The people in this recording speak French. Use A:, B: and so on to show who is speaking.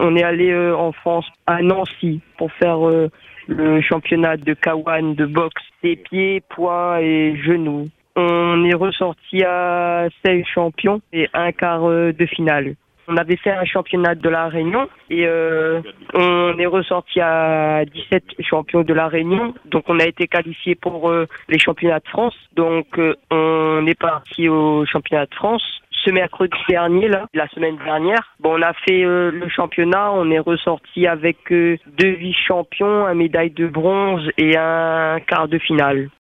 A: On est allé en France, à Nancy, pour faire le championnat de K1 de boxe des pieds, poings et genoux. On est ressorti à 16 champions et un quart de finale. On avait fait un championnat de la Réunion et on est ressorti à 17 champions de la Réunion. Donc on a été qualifié pour les championnats de France. Donc on est parti au championnat de France. Ce mercredi dernier, là, la semaine dernière, on a fait le championnat. On est ressorti avec 2 vice-champions, une médaille de bronze et un quart de finale.